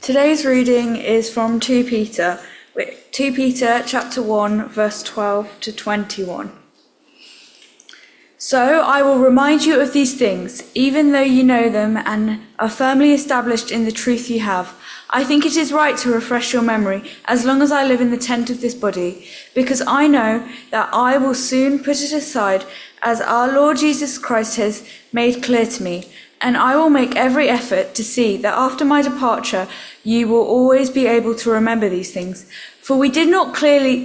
Today's reading is from 2 Peter chapter 1, verse 12 to 21. So I will remind you of these things, even though you know them and are firmly established in the truth you have. I think it is right to refresh your memory as long as I live in the tent of this body, because I know that I will soon put it aside, as our Lord Jesus Christ has made clear to me. And I will make every effort to see that after my departure, you will always be able to remember these things. For we did not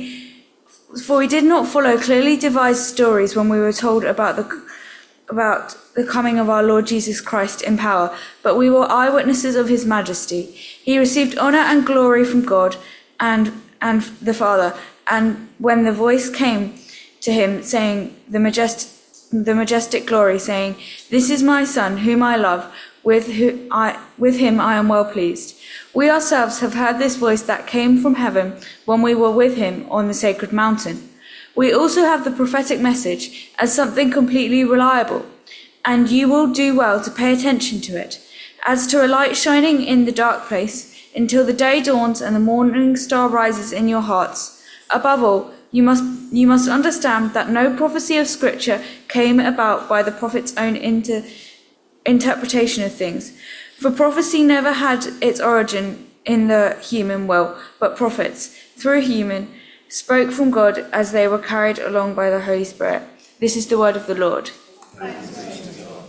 follow clearly devised stories when we were told about the coming of our Lord Jesus Christ in power, but we were eyewitnesses of his majesty. He received honor and glory from God and the Father, and when the voice came to him, saying, the majestic glory, saying, "This is my Son, whom I love, with him I am well pleased." We ourselves have heard this voice that came from heaven when we were with him on the sacred mountain. We also have the prophetic message as something completely reliable, and you will do well to pay attention to it, as to a light shining in the dark place, until the day dawns and the morning star rises in your hearts. Above all, you must understand that no prophecy of Scripture came about by the prophet's own interpretation of things. For prophecy never had its origin in the human will, but prophets, through human, spoke from God as they were carried along by the Holy Spirit. This is the word of the Lord. Thanks be to God.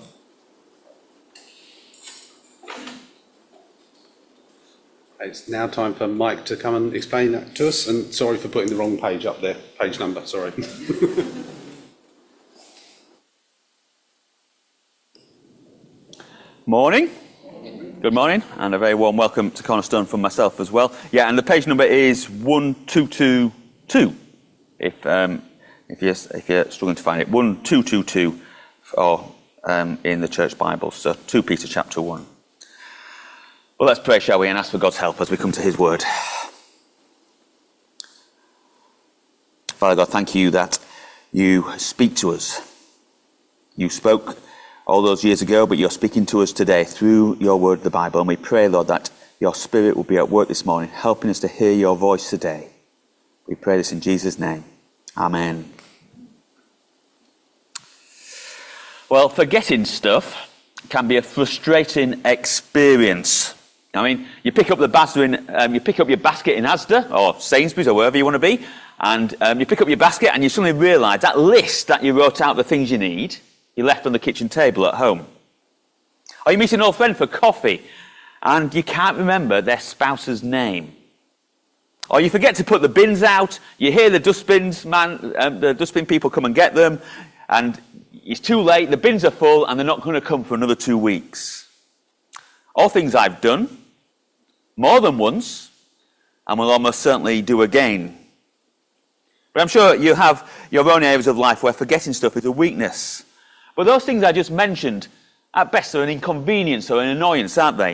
It's now time for Mike to come and explain that to us, and sorry for putting the wrong page up there, page number, sorry. Morning. Good morning, and a very warm welcome to Cornerstone from myself as well. Yeah, and the page number is 1222. If you're struggling to find it, 1222, or in the church Bible. So 2 Peter chapter 1. Well, let's pray, shall we, and ask for God's help as we come to His Word. Father God, thank you that you speak to us. You spoke all those years ago, but you're speaking to us today through your word, the Bible. And we pray, Lord, that your Spirit will be at work this morning, helping us to hear your voice today. We pray this in Jesus' name. Amen. Well, forgetting stuff can be a frustrating experience. I mean, you pick up your basket in Asda or Sainsbury's or wherever you want to be, and you pick up your basket and you suddenly realise that list that you wrote out the things you need, you left on the kitchen table at home. Or you meet an old friend for coffee and you can't remember their spouse's name. Or you forget to put the bins out, you hear the dustbin people come and get them, and it's too late, the bins are full and they're not going to come for another 2 weeks. All things I've done, more than once, and will almost certainly do again. But I'm sure you have your own areas of life where forgetting stuff is a weakness. But those things I just mentioned, at best, are an inconvenience or an annoyance, aren't they?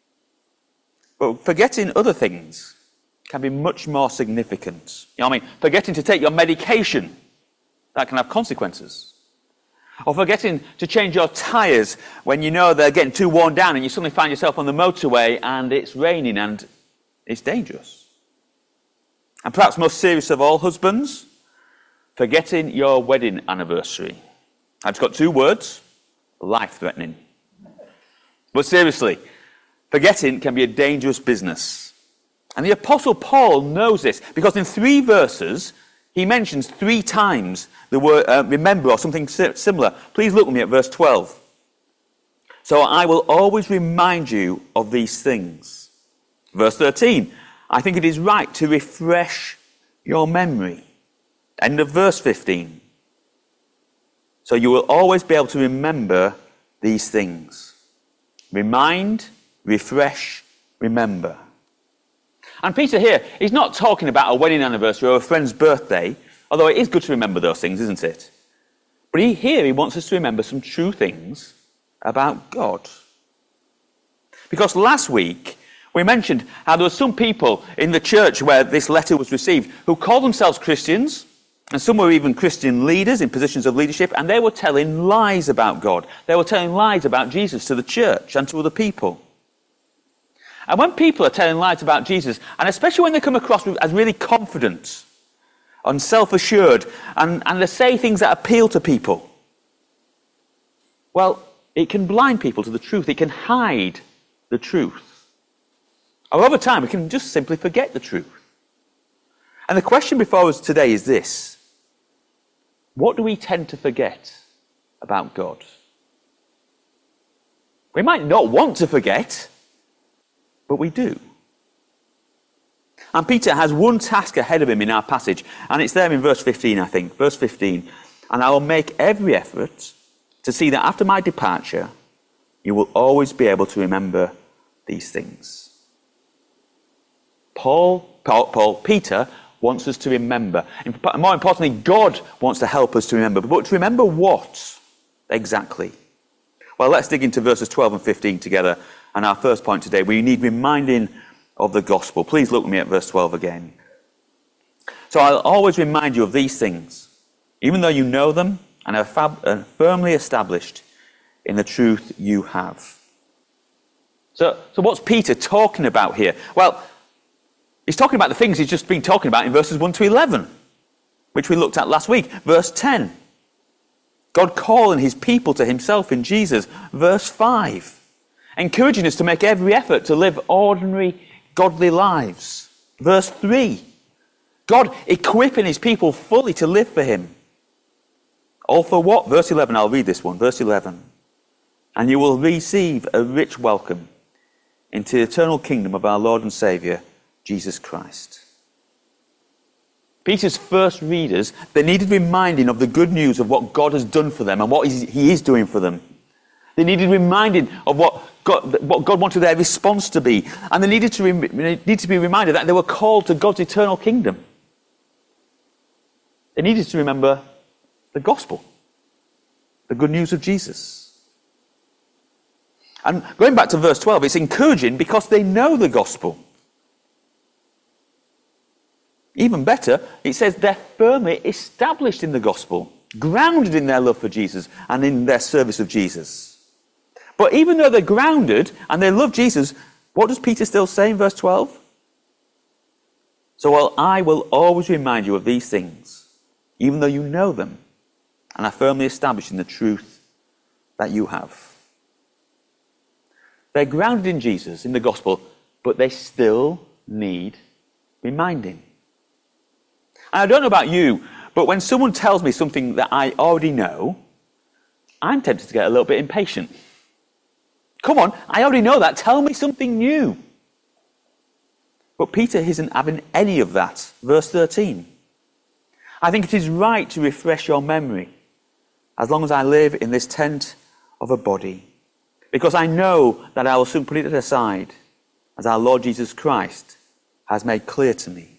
But forgetting other things can be much more significant. You know what I mean? Forgetting to take your medication, that can have consequences. Or forgetting to change your tyres when you know they're getting too worn down and you suddenly find yourself on the motorway and it's raining and it's dangerous. And perhaps most serious of all, husbands, forgetting your wedding anniversary. I've just got 2 words: life-threatening. But seriously, forgetting can be a dangerous business. And the Apostle Paul knows this, because in 3 verses, he mentions 3 times the word remember or something similar. Please look with me at verse 12. So I will always remind you of these things. Verse 13, I think it is right to refresh your memory. End of verse 15. So you will always be able to remember these things. Remind, refresh, remember. And Peter here, he's not talking about a wedding anniversary or a friend's birthday, although it is good to remember those things, isn't it? But he wants us to remember some true things about God. Because last week, we mentioned how there were some people in the church where this letter was received who called themselves Christians, and some were even Christian leaders in positions of leadership, and they were telling lies about God. They were telling lies about Jesus to the church and to other people. And when people are telling lies about Jesus, and especially when they come across as really confident and self-assured, and they say things that appeal to people, well, it can blind people to the truth. It can hide the truth. Or over time, we can just simply forget the truth. And the question before us today is this: what do we tend to forget about God? We might not want to forget, but we do. And Peter has one task ahead of him in our passage, and it's there in verse 15, I think. Verse 15, and I will make every effort to see that after my departure, you will always be able to remember these things. Peter wants us to remember. More importantly, God wants to help us to remember. But to remember what exactly? Well, let's dig into verses 12 and 15 together. And our first point today, we need reminding of the gospel. Please look with me at verse 12 again. So I'll always remind you of these things, even though you know them and are firmly established in the truth you have. So what's Peter talking about here? Well, he's talking about the things he's just been talking about in verses 1 to 11, which we looked at last week. Verse 10, God calling his people to himself in Jesus. Verse 5, encouraging us to make every effort to live ordinary, godly lives. Verse 3, God equipping his people fully to live for him. All for what? Verse 11, I'll read this one. Verse 11, and you will receive a rich welcome into the eternal kingdom of our Lord and Saviour, Jesus Christ. Peter's first readers, they needed reminding of the good news of what God has done for them and what he is doing for them. They needed reminding of what God wanted their response to be. And they needed to be reminded that they were called to God's eternal kingdom. They needed to remember the gospel, the good news of Jesus. And going back to verse 12, it's encouraging because they know the gospel. Even better, it says they're firmly established in the gospel, grounded in their love for Jesus and in their service of Jesus. But even though they're grounded and they love Jesus, what does Peter still say in verse 12? So I will always remind you of these things, even though you know them and are firmly established in the truth that you have. They're grounded in Jesus, in the gospel, but they still need reminding. And I don't know about you, but when someone tells me something that I already know, I'm tempted to get a little bit impatient. Come on, I already know that. Tell me something new. But Peter isn't having any of that. Verse 13. I think it is right to refresh your memory as long as I live in this tent of a body, because I know that I will soon put it aside, as our Lord Jesus Christ has made clear to me.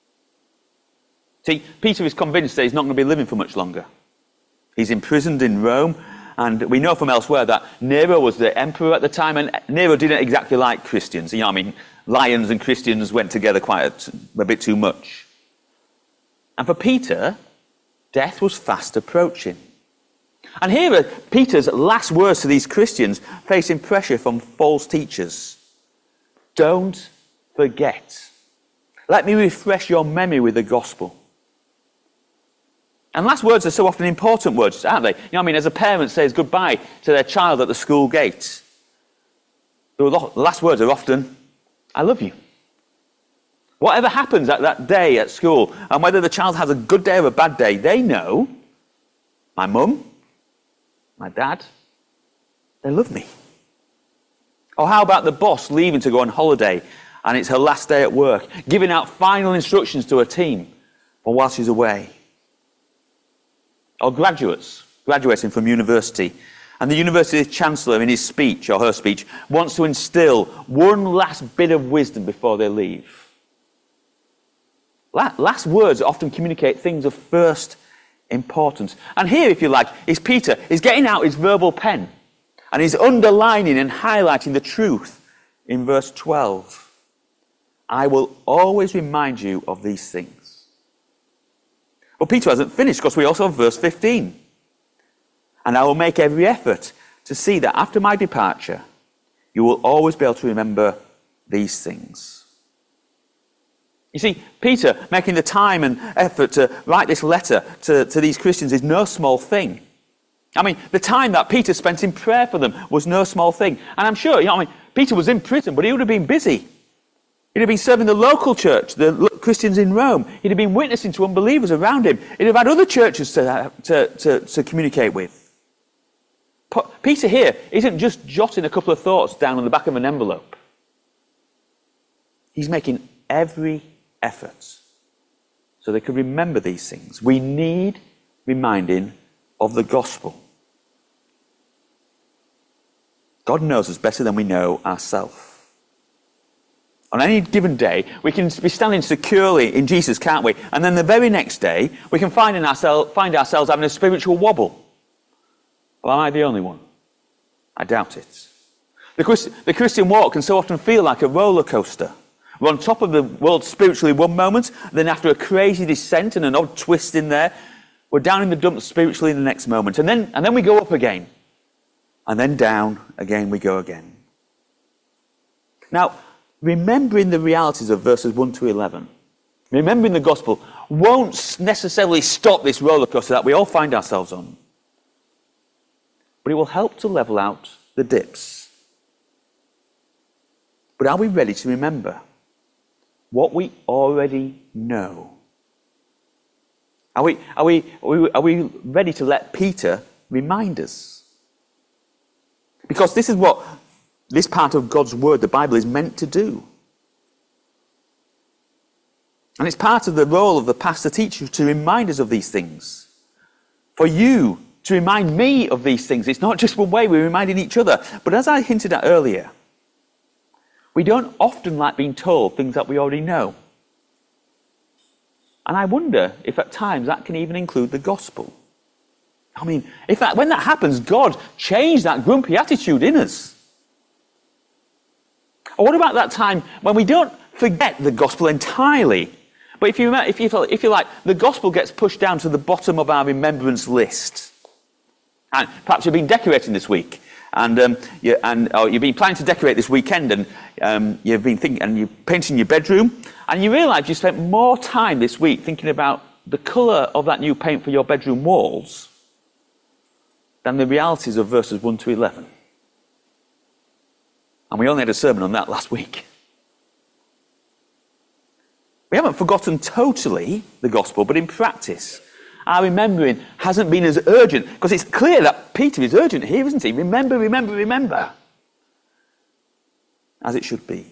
See, Peter is convinced that he's not going to be living for much longer. He's imprisoned in Rome, and we know from elsewhere that Nero was the emperor at the time, and Nero didn't exactly like Christians. You know, I mean, lions and Christians went together quite a bit too much. And for Peter, death was fast approaching. And here are Peter's last words to these Christians facing pressure from false teachers. Don't forget. Let me refresh your memory with the gospel. And last words are so often important words, aren't they? You know what I mean? As a parent says goodbye to their child at the school gate, the last words are often, I love you. Whatever happens at that day at school, and whether the child has a good day or a bad day, they know my mum, my dad, they love me. Or how about the boss leaving to go on holiday and it's her last day at work, giving out final instructions to her team while she's away? Or graduating from university, and the university chancellor in his speech or her speech wants to instill one last bit of wisdom before they leave. Last words often communicate things of first importance. And here, if you like, is Peter. He's getting out his verbal pen and he's underlining and highlighting the truth in verse 12. I will always remind you of these things. But Peter hasn't finished, because we also have verse 15. And I will make every effort to see that after my departure, you will always be able to remember these things. You see, Peter making the time and effort to write this letter to these Christians is no small thing. I mean, the time that Peter spent in prayer for them was no small thing. And I'm sure, Peter was in prison, but he would have been busy. He'd have been serving the local church, the Christians in Rome. He'd have been witnessing to unbelievers around him. He'd have had other churches to communicate with. Peter here isn't just jotting a couple of thoughts down on the back of an envelope. He's making every effort so they could remember these things. We need reminding of the gospel. God knows us better than we know ourselves. On any given day, we can be standing securely in Jesus, can't we? And then the very next day, we can find ourselves having a spiritual wobble. Well, am I the only one? I doubt it. The Christian walk can so often feel like a roller coaster. We're on top of the world spiritually one moment, then after a crazy descent and an odd twist in there, we're down in the dumps spiritually in the next moment. And then we go up again. And then down again we go again. Now, remembering the realities of verses 1 to 11, remembering the gospel, won't necessarily stop this roller coaster that we all find ourselves on. But it will help to level out the dips. But are we ready to remember what we already know? Are we ready to let Peter remind us? Because this is what this part of God's word, the Bible, is meant to do. And it's part of the role of the pastor teacher to remind us of these things. For you to remind me of these things. It's not just one way, we're reminding each other. But as I hinted at earlier, we don't often like being told things that we already know. And I wonder if at times that can even include the gospel. I mean, when that happens, God changed that grumpy attitude in us. Or what about that time when we don't forget the gospel entirely, but if you like, the gospel gets pushed down to the bottom of our remembrance list? And perhaps you've been decorating this week, and you've been planning to decorate this weekend, and you've been thinking, and you're painting your bedroom, and you realise you spent more time this week thinking about the colour of that new paint for your bedroom walls than the realities of verses 1 to 11. And we only had a sermon on that last week. We haven't forgotten totally the gospel, but in practice, our remembering hasn't been as urgent, because it's clear that Peter is urgent here, isn't he? Remember, remember, remember. As it should be.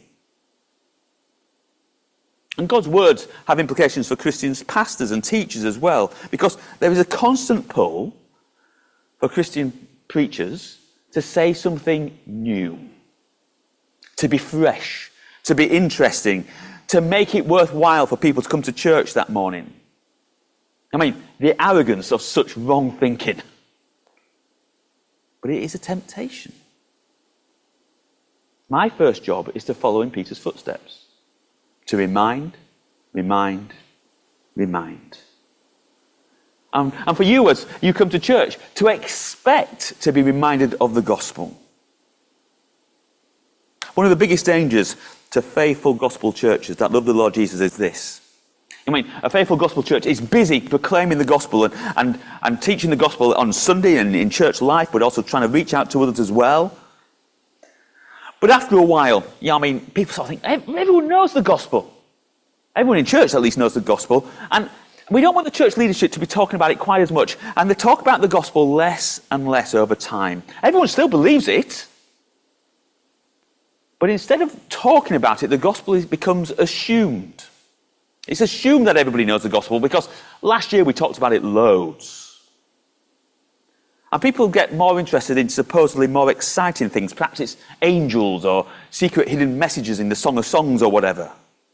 And God's words have implications for Christians, pastors and teachers as well, because there is a constant pull for Christian preachers to say something new, to be fresh, to be interesting, to make it worthwhile for people to come to church that morning. I mean, the arrogance of such wrong thinking. But it is a temptation. My first job is to follow in Peter's footsteps. To remind, remind, remind. And for you as you come to church, to expect to be reminded of the gospel. One of the biggest dangers to faithful gospel churches that love the Lord Jesus is this. I mean, a faithful gospel church is busy proclaiming the gospel and teaching the gospel on Sunday and in church life, but also trying to reach out to others as well. But after a while, people sort of think, everyone knows the gospel. Everyone in church at least knows the gospel. And we don't want the church leadership to be talking about it quite as much. And they talk about the gospel less and less over time. Everyone still believes it. But instead of talking about it, the gospel becomes assumed. It's assumed that everybody knows the gospel because last year we talked about it loads. And people get more interested in supposedly more exciting things. Perhaps it's angels or secret hidden messages in the Song of Songs or whatever.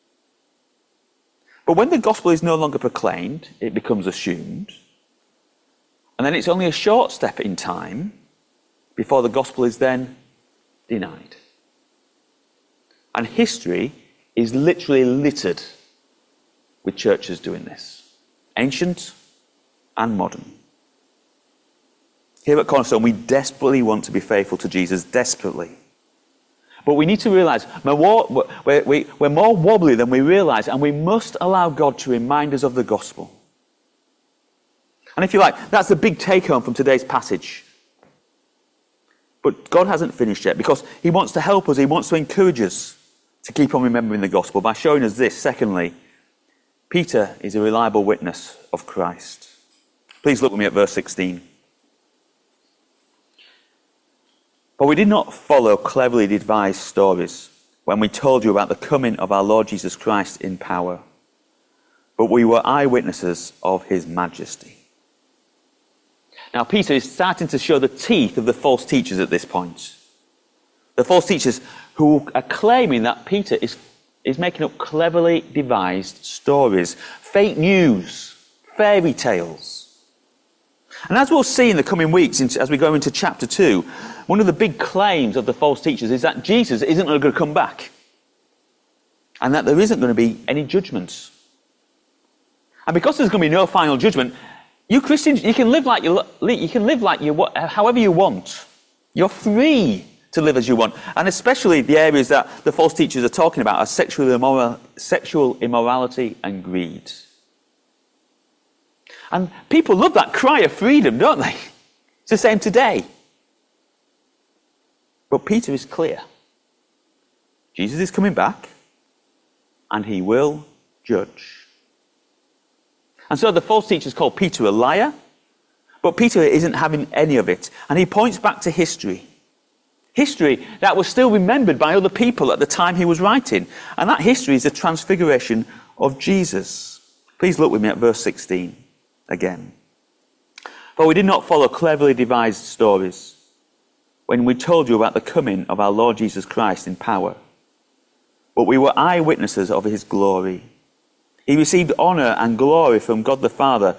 But when the gospel is no longer proclaimed, it becomes assumed. And then it's only a short step in time before the gospel is then denied. And history is literally littered with churches doing this. Ancient and modern. Here at Cornerstone, we desperately want to be faithful to Jesus, desperately. But we need to realize we're more wobbly than we realize, and we must allow God to remind us of the gospel. And if you like, that's the big take home from today's passage. But God hasn't finished yet, because he wants to help us, he wants to encourage us to keep on remembering the gospel by showing us this. Secondly, Peter is a reliable witness of Christ. Please look with me at verse 16. For we did not follow cleverly devised stories when we told you about the coming of our Lord Jesus Christ in power, but we were eyewitnesses of his majesty. Now, Peter is starting to show the teeth of the false teachers at this point. The false teachers who are claiming that Peter is making up cleverly devised stories, fake news, fairy tales. And as we'll see in the coming weeks, as we go into chapter 2, one of the big claims of the false teachers is that Jesus isn't going to come back, and that there isn't going to be any judgments. And because there's going to be no final judgment, you Christians, you can live like however you want. You're free to live as you want. And especially the areas that the false teachers are talking about are sexual immorality and greed. And people love that cry of freedom, don't they? It's the same today. But Peter is clear. Jesus is coming back, and he will judge. And so the false teachers call Peter a liar, but Peter isn't having any of it. And he points back to history. History that was still remembered by other people at the time he was writing. And that history is the transfiguration of Jesus. Please look with me at verse 16 again. For we did not follow cleverly devised stories when we told you about the coming of our Lord Jesus Christ in power, but we were eyewitnesses of his glory. He received honor and glory from God the Father.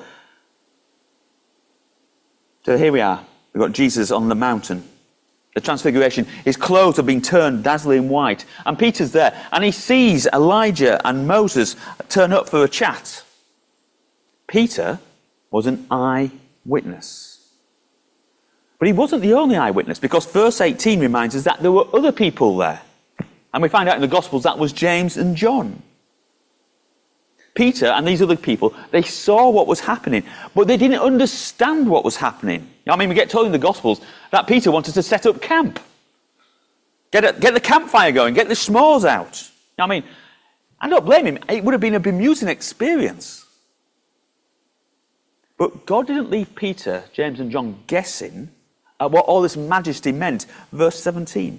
So here we are. We've got Jesus on the mountain. The transfiguration. His clothes have been turned dazzling white. And Peter's there. And he sees Elijah and Moses turn up for a chat. Peter was an eyewitness. But he wasn't the only eyewitness, because verse 18 reminds us that there were other people there. And we find out in the Gospels that was James and John. Peter and these other people, they saw what was happening, but they didn't understand what was happening. I mean, we get told in the Gospels that Peter wanted to set up camp. Get the campfire going, get the s'mores out. I mean, I don't blame him. It would have been a bemusing experience. But God didn't leave Peter, James and John guessing at what all this majesty meant. Verse 17.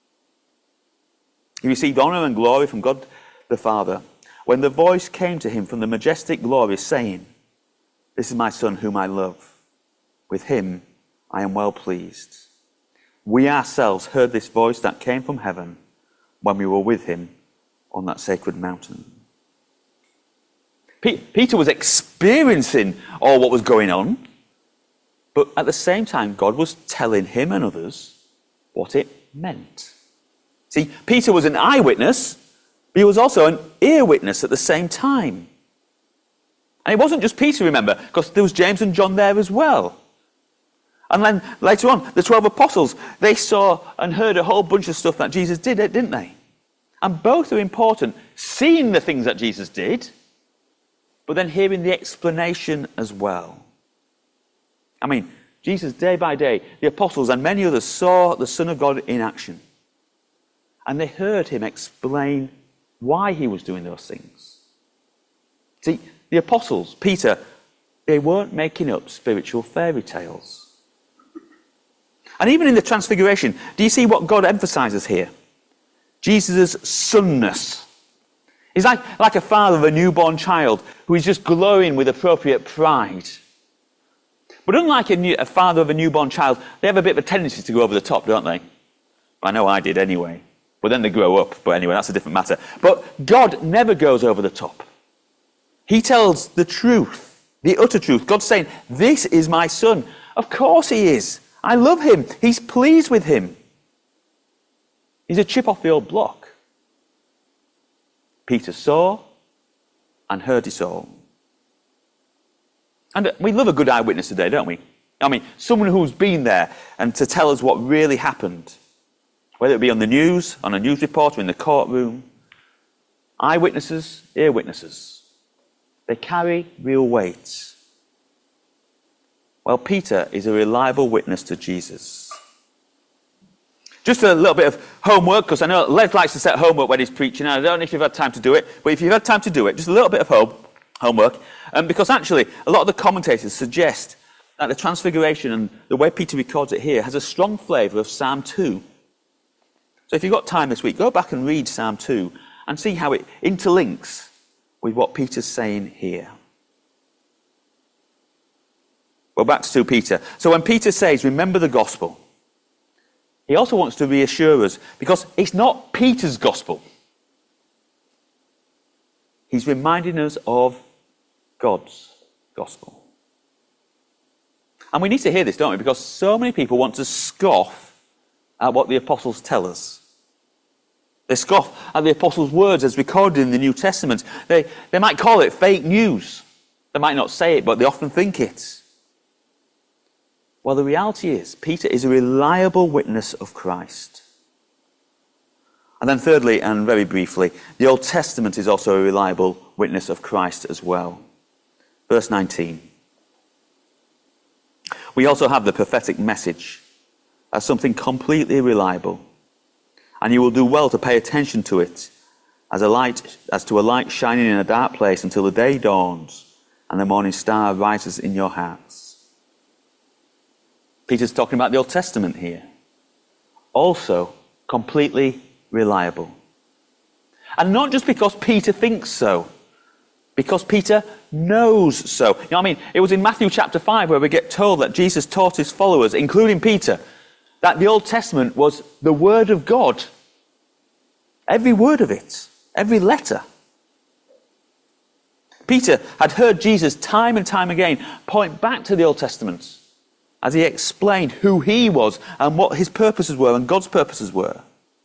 He received honor and glory from God the Father when the voice came to him from the majestic glory, saying, "This is my Son whom I love. With him I am well pleased." We ourselves heard this voice that came from heaven when we were with him on that sacred mountain. Peter was experiencing all what was going on, but at the same time, God was telling him and others what it meant. See, Peter was an eyewitness, but he was also an ear witness at the same time. And it wasn't just Peter, remember, because there was James and John there as well. And then later on, the 12 apostles, they saw and heard a whole bunch of stuff that Jesus did, didn't they? And both are important, seeing the things that Jesus did, but then hearing the explanation as well. I mean, Jesus, day by day, the apostles and many others saw the Son of God in action. And they heard him explain why he was doing those things. See, the apostles, Peter, they weren't making up spiritual fairy tales. And even in the transfiguration, do you see what God emphasizes here? Jesus' sonness. He's like a father of a newborn child who is just glowing with appropriate pride. But unlike a father of a newborn child, they have a bit of a tendency to go over the top, don't they? I know I did anyway. But then they grow up. But anyway, that's a different matter. But God never goes over the top. He tells the truth, the utter truth. God's saying, "This is my Son." Of course he is. I love him. He's pleased with him. He's a chip off the old block. Peter saw and heard it all. And we love a good eyewitness today, don't we? I mean, someone who's been there and to tell us what really happened. whether it be on the news, on a news report, or in the courtroom. Eyewitnesses, ear witnesses. They carry real weight. Well, Peter is a reliable witness to Jesus. Just a little bit of homework, because I know Les likes to set homework when he's preaching. I don't know if you've had time to do it, but if you've had time to do it, just a little bit of homework. Because actually, a lot of the commentators suggest that the Transfiguration and the way Peter records it here has a strong flavour of Psalm 2. So if you've got time this week, go back and read Psalm 2 and see how it interlinks with what Peter's saying here. Well, back to 2 Peter. So when Peter says, remember the gospel, he also wants to reassure us, because it's not Peter's gospel. He's reminding us of God's gospel. And we need to hear this, don't we? Because so many people want to scoff at what the apostles tell us. They scoff at the apostles' words as recorded in the New Testament. They might call it fake news. They might not say it, but they often think it. Well, the reality is, Peter is a reliable witness of Christ. And then thirdly, and very briefly, the Old Testament is also a reliable witness of Christ as well. Verse 19. We also have the prophetic message as something completely reliable, and you will do well to pay attention to it as to a light shining in a dark place until the day dawns and the morning star rises in your hearts. Peter's talking about the Old Testament here. Also, completely reliable. And not just because Peter thinks so, because Peter knows so. You know what I mean? It was in Matthew chapter 5 where we get told that Jesus taught his followers, including Peter, that the Old Testament was the Word of God. Every word of it, every letter. Peter had heard Jesus time and time again point back to the Old Testament as he explained who he was and what his purposes were and God's purposes were,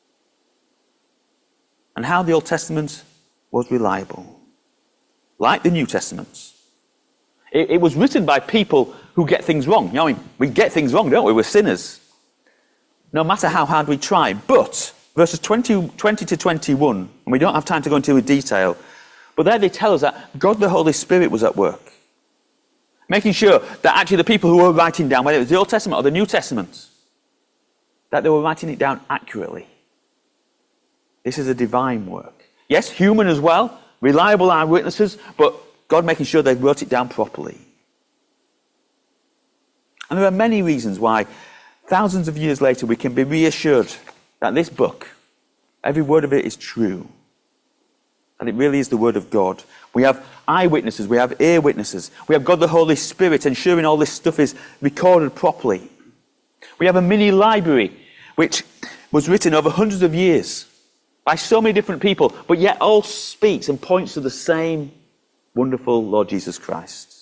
and how the Old Testament was reliable. Like the New Testament. It was written by people who get things wrong. You know, I mean, we get things wrong, don't we? We're sinners. No matter how hard we try. But verses 20 to 21, and we don't have time to go into detail, but there they tell us that God the Holy Spirit was at work, making sure that actually the people who were writing down, whether it was the Old Testament or the New Testament, that they were writing it down accurately. This is a divine work. Yes, human as well, reliable eyewitnesses, but God making sure they wrote it down properly. And there are many reasons why thousands of years later we can be reassured that this book, every word of it is true. And it really is the word of God. We have eyewitnesses, we have ear witnesses, we have God the Holy Spirit ensuring all this stuff is recorded properly. We have a mini library which was written over hundreds of years by so many different people, but yet all speaks and points to the same wonderful Lord Jesus Christ.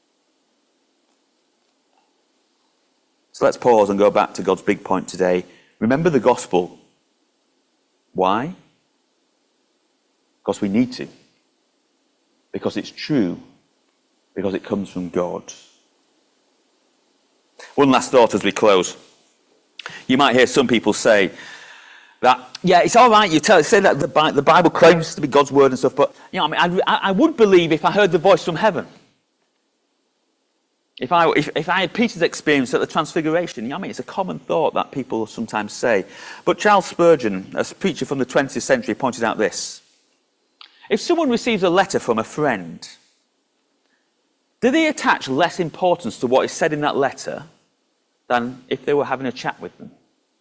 So let's pause and go back to God's big point today. Remember the gospel. Why? Because we need to. Because it's true. Because it comes from God. One last thought as we close. You might hear some people say that, yeah, it's all right, say that the Bible claims to be God's word and stuff, but you know, I would believe if I heard the voice from heaven. If I had Peter's experience at the Transfiguration, you know what I mean? It's a common thought that people sometimes say. But Charles Spurgeon, a preacher from the 20th century, pointed out this. If someone receives a letter from a friend, do they attach less importance to what is said in that letter than if they were having a chat with them?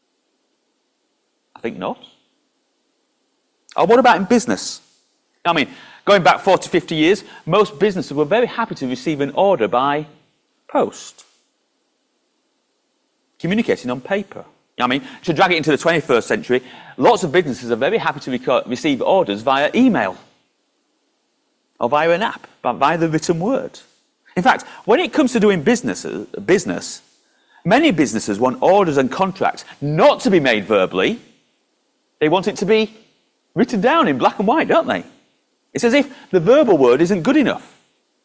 I think not. Or what about in business? I mean, going back 40, 50 years, most businesses were very happy to receive an order by post. Communicating on paper. I mean, to drag it into the 21st century, lots of businesses are very happy to receive orders via email or via an app, via the written word. In fact, when it comes to doing business, many businesses want orders and contracts not to be made verbally. They want it to be written down in black and white, don't they? It's as if the verbal word isn't good enough.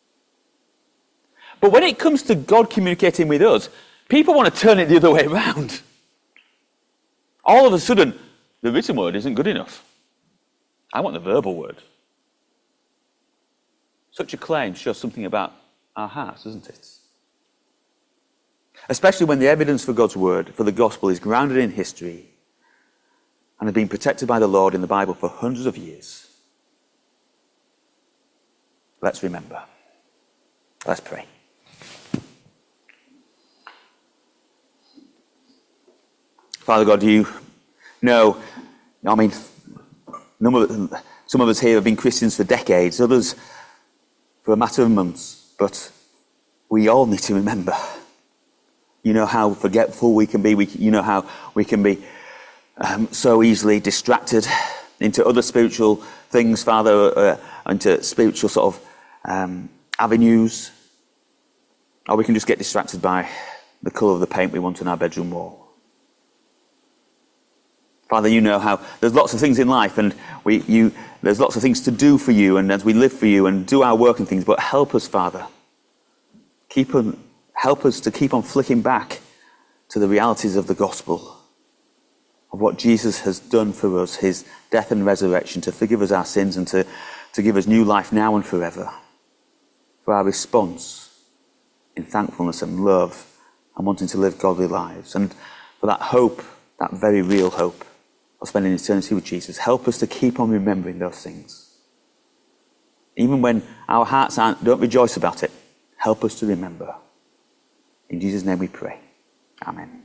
But when it comes to God communicating with us, people want to turn it the other way around. all of a sudden, the written word isn't good enough. I want the verbal word. Such a claim shows something about our hearts, doesn't it? Especially when the evidence for God's word, for the gospel, is grounded in history and has been protected by the Lord in the Bible for hundreds of years. Let's remember. Let's pray. Father God, you know, some of us here have been Christians for decades, others for a matter of months, but we all need to remember. You know how forgetful we can be. You know how we can be so easily distracted into other spiritual things, Father, into spiritual sort of avenues. Or we can just get distracted by the colour of the paint we want on our bedroom wall. Father, you know how there's lots of things in life, and there's lots of things to do for you, and as we live for you and do our work and things, but help us, Father. Help us to keep on flicking back to the realities of the gospel, of what Jesus has done for us, his death and resurrection, to forgive us our sins and to give us new life now and forever. For our response in thankfulness and love and wanting to live godly lives. And for that hope, that very real hope of spending eternity with Jesus, help us to keep on remembering those things. Even when our hearts don't rejoice about it, help us to remember. In Jesus' name we pray. Amen.